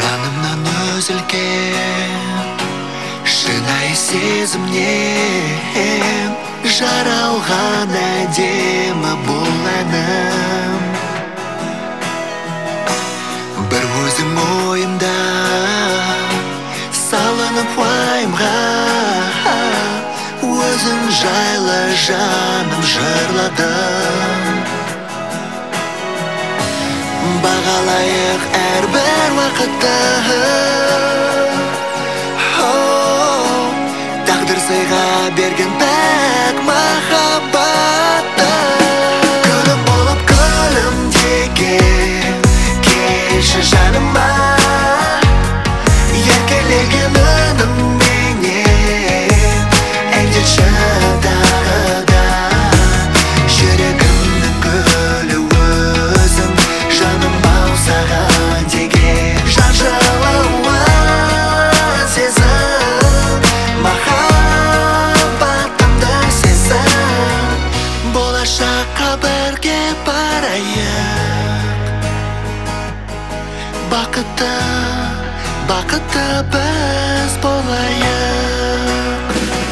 жанымнан үзілген шынайы сезімнен жаралған әдемі бұл әнім. Бір өзім ойымда салынып уайымға, өзің жайлы жаным жырладым. Бағалайық әрбір уақытты, тағдыр сыйға берген пәк махаббатты. Күнім болып күлімдеген келші жаныма, еркелеген үнімменен әндетші тағы да. Жүрегімнің гүлі өзің, жаным ау саған деген жан жылуы сезім, махаббатымды сезім. Болашаққа бірге барайық, бақытты біз болайық.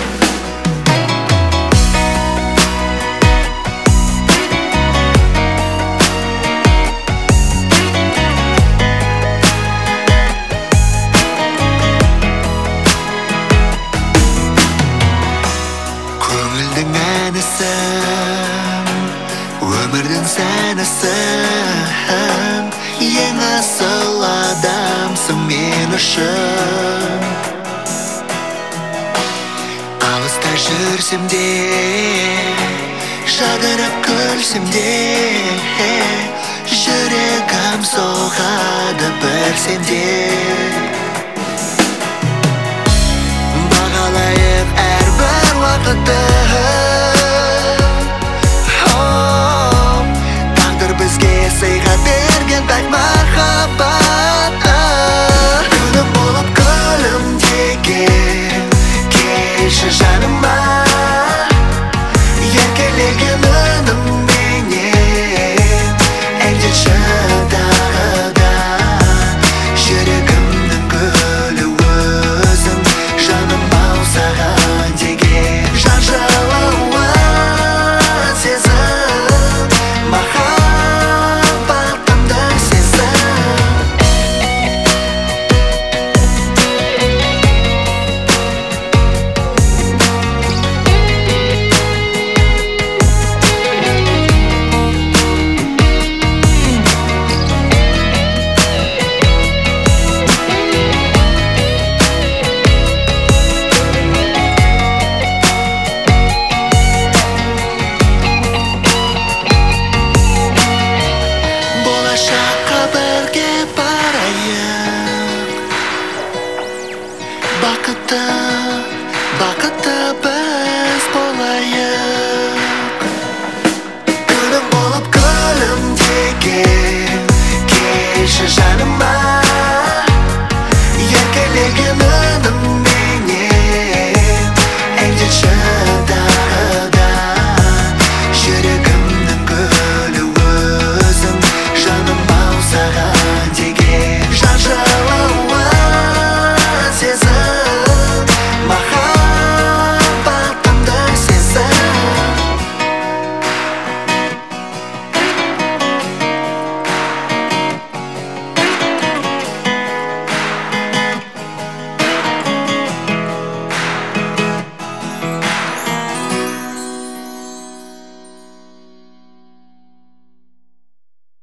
Көңілдің әнісің, өмірдің сәнісің, ең асыл адамсың мен үшін. Алыста жүрсем де, жадырап күлсем де, жүрегім соғады бір сенде.